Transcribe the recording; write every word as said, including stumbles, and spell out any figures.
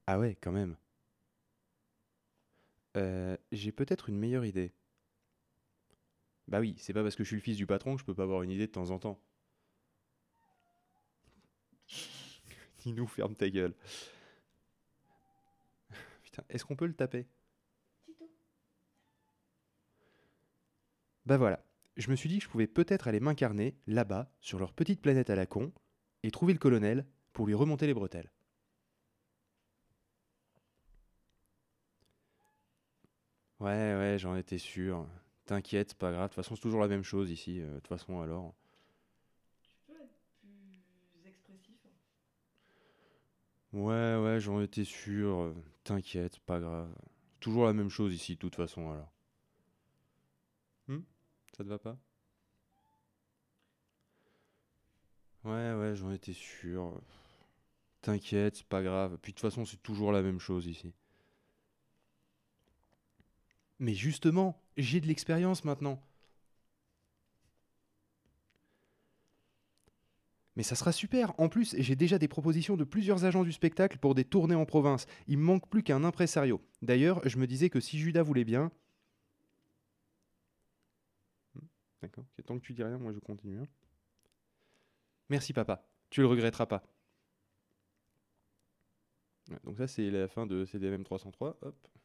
Ah ouais, quand même. Euh, j'ai peut-être une meilleure idée. Bah oui, c'est pas parce que je suis le fils du patron que je peux pas avoir une idée de temps en temps. Dis-nous, ferme ta gueule. Putain, est-ce qu'on peut le taper? Bah voilà. Je me suis dit que je pouvais peut-être aller m'incarner, là-bas, sur leur petite planète à la con, et trouver le colonel pour lui remonter les bretelles. Ouais, ouais, j'en étais sûr. T'inquiète, c'est pas grave. De toute façon, c'est toujours la même chose ici. euh, De toute façon, alors. Tu peux être plus expressif. Ouais, ouais, j'en étais sûr. euh, T'inquiète, c'est pas grave. Toujours la même chose ici, de toute façon, alors. Hmm. Ça te va pas? Ouais, ouais, j'en étais sûr. T'inquiète, c'est pas grave. Puis de toute façon, c'est toujours la même chose ici. Mais justement, j'ai de l'expérience maintenant. Mais ça sera super. En plus, j'ai déjà des propositions de plusieurs agents du spectacle pour des tournées en province. Il me manque plus qu'un impresario. D'ailleurs, je me disais que si Judas voulait bien. Hmm, d'accord, ok, tant que tu dis rien, moi je continue, hein. Merci papa, tu le regretteras pas. Ouais, donc ça c'est la fin de C D M trois cent trois. Hop.